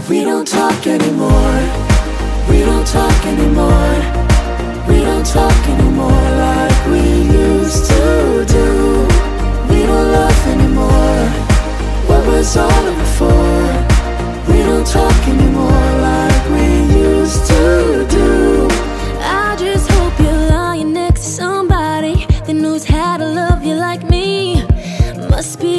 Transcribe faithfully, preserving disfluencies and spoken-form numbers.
We don't talk anymore. We don't talk anymore. We don't talk anymore like we used to do. We don't laugh anymore. What was all of it for? We don't talk anymore like we used to do. I just hope you're lying next to somebody that knows how to love you like me. Must be